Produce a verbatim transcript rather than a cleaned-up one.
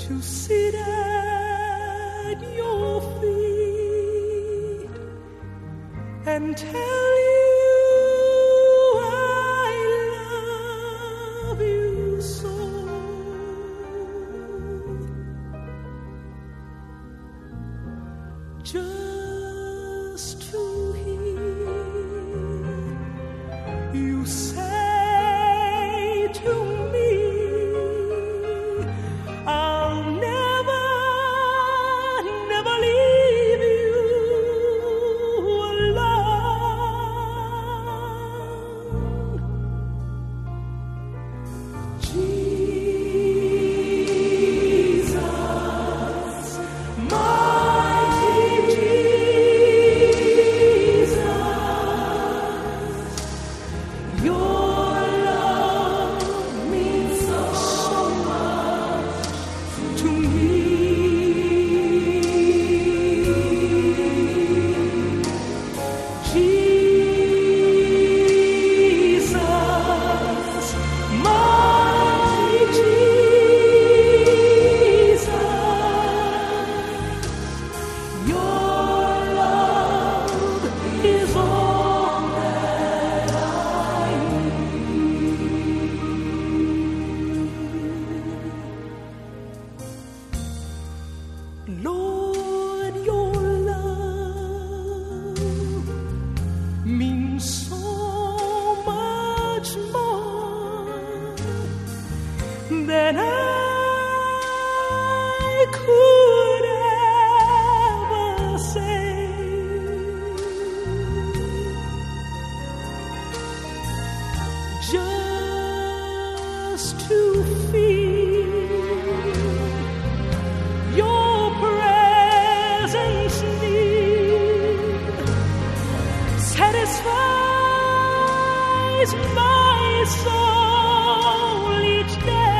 to sit at your feet and tell you I love you so. Just to hear you say to me, I'll never, never leave you alone. Jesus, mighty Jesus, your love means so much to me. Jesus, mighty Jesus, your love is all that I need. Lord, your love means so much more than I could ever say. Just to feel your presence near satisfies my soul each day.